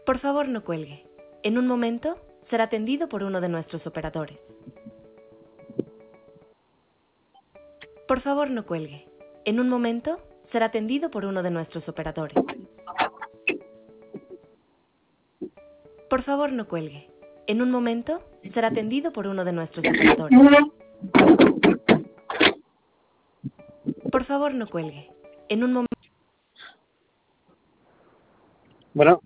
Por favor, no cuelgue. En un momento será atendido por uno de nuestros operadores. Por favor, no cuelgue. En un momento será atendido por uno de nuestros operadores. Por favor, no cuelgue. En un momento será atendido por uno de nuestros operadores. Por favor, no cuelgue. En un momento... Bueno,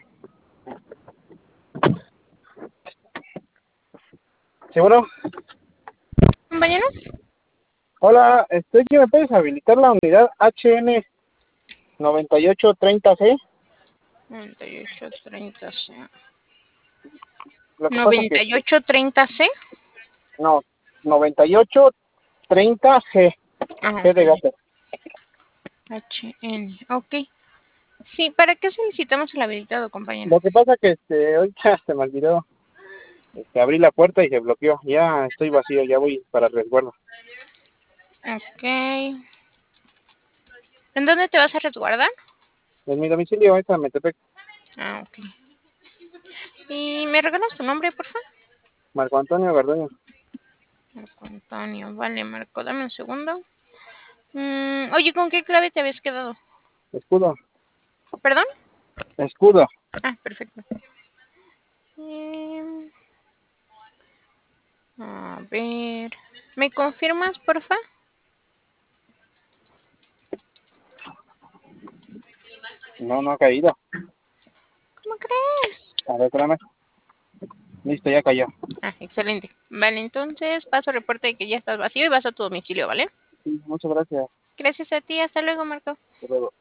sí, bueno. Compañero, Hola, ¿que me puedes habilitar la unidad HN 9830C? 9830C. Lo que pasa que... 9830C. No, 9830C. Ah, C de ok. gato. HN, ok. Sí, ¿para qué solicitamos el habilitado, compañero? Lo que pasa que ahorita se me olvidó. Abrí la puerta y se bloqueó. Ya estoy vacío, ya voy para el resguardo. Ok. ¿En dónde te vas a resguardar? En mi domicilio, ahorita en Metepec. Ah, ok. ¿Y me regalas tu nombre, por favor? Marco Antonio Garduño. Marco Antonio, vale, Marco, dame un segundo. Oye, ¿con qué clave te habías quedado? Escudo. ¿Perdón? Escudo. Ah, perfecto. A ver, ¿me confirmas, porfa? No ha caído. ¿Cómo crees? A ver, espérame. Listo, ya cayó. Ah, excelente. Vale, entonces paso reporte de que ya estás vacío y vas a tu domicilio, ¿vale? Sí, muchas gracias. Gracias a ti, hasta luego, Marco. Hasta luego.